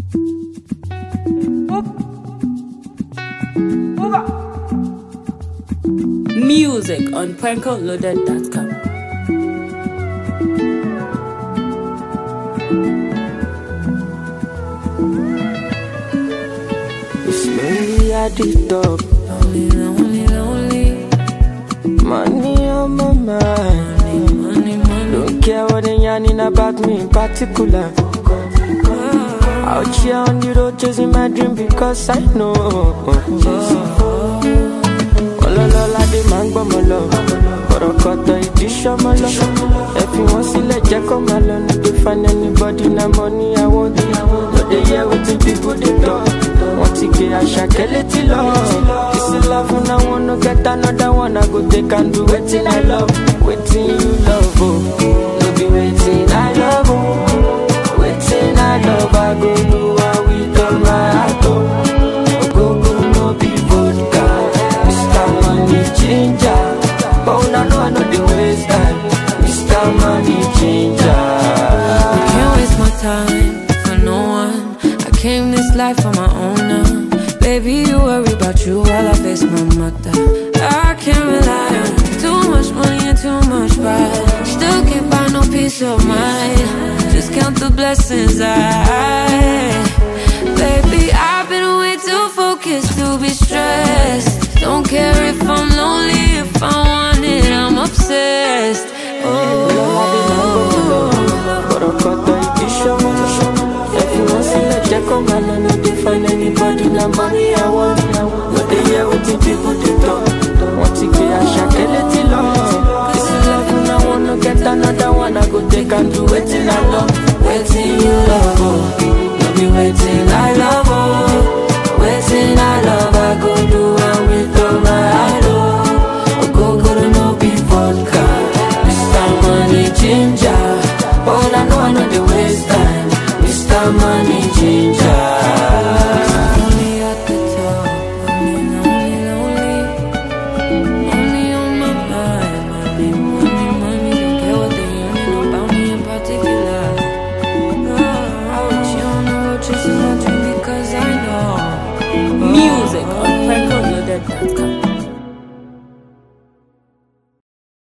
Music on prankoloaded.com. It's lonely at the top. Lonely, lonely, lonely. Money on my mind. Money, money. Don't care what they yarning about me in particular. Out here on the road chasing my dream because I know. Ololola de máa ń gbọ́ mọ́ lọ. Kọ̀rọ̀kọ̀tọ̀ ìdí ṣọ́mọ́ lọ. Ẹ fi wọ́n sílẹ̀ jẹ́ kó máa lọ. No dey find anybody na money I want. No dey hear wetin people dey talk. Wọ́n ti gbé Àṣàkẹ́ létí lọ. This is love and I wanna get another one. I go take and do wetin I love. Wetin you love oh. No be wetin I love oh. Wetin I love I go do am with all my heart oh. Ogogo no be vodka. Mr. Money Changer. But una know I know the waste time. Mr. Money Changer. I can't waste my time for no one. I came this life on my own now. Baby, you worry about you while I face my mother. I can't rely on too much money and too much pride. Still can't buy no peace of mind. Just count the blessings Baby, I've been way too focused to be stressed. Don't care if I'm lonely, if I want it, I'm obsessed. Kọ̀rọ̀kọ̀tọ̀ ìdí ṣọ́mọ́. Ẹ fi wọ́n sílẹ̀ jẹ́ kó máa lọ. No dey find anybody na money I want. No dey hear wetin people dey talk. Wọ́n ti gbé Àṣàkẹ́ létí lọ. This is love and I wanna get another one. I go take and do wetin I love. Wetin you love oh. No be wetin I love oh. Wetin I love I go do am with all my heart oh. Ogogoro no be vodka. Mr. Money Changer. All I know the waste time. Mr. Money Changer. Only at the top, only, lonely, lonely. Only on my mind, money, money, money. Don't care what they yearning about me in particular. I want you on the road chasing my dreams.